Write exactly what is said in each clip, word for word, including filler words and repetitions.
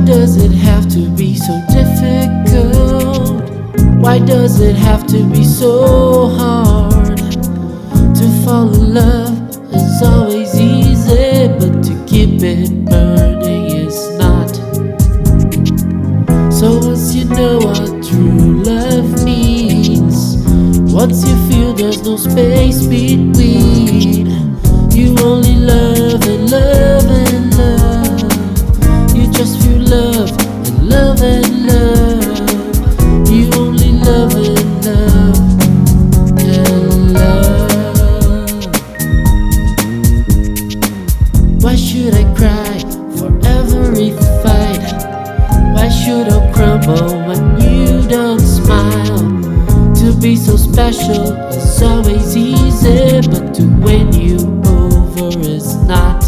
does it have to be so difficult? Why does it have to be so hard? To fall in love is always easy, but to keep it burning is not. So once you know what true love means, once you feel there's no space between, you only love and love and love. You just feel love and love and love. You only love and love and love. Why should I cry for every fight? Why should I crumble when you don't smile? To be so special is always easy, but to win you over is not.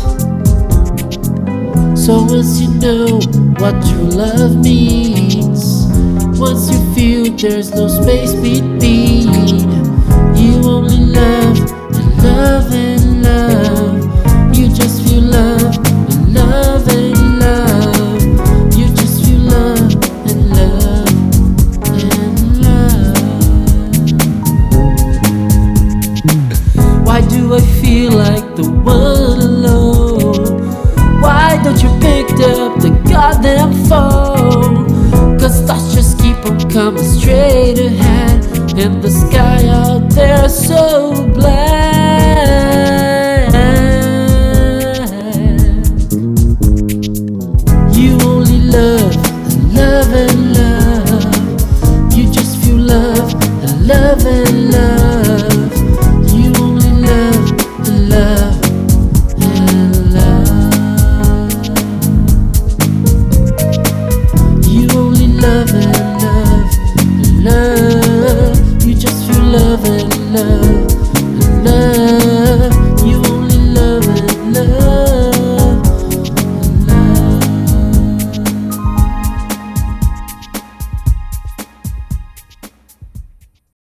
So once you know what true love means, once you feel there's no space between, you only love and love and love. You just feel love and love and love. You just feel love and love and love. Why do I feel like the one alone? Why don't you pick up the goddamn phone? Cause thoughts just keep on coming straight ahead, and the sky out there so black. You only love and love and love. You just feel love and love and love. You only love and love and love. You only love and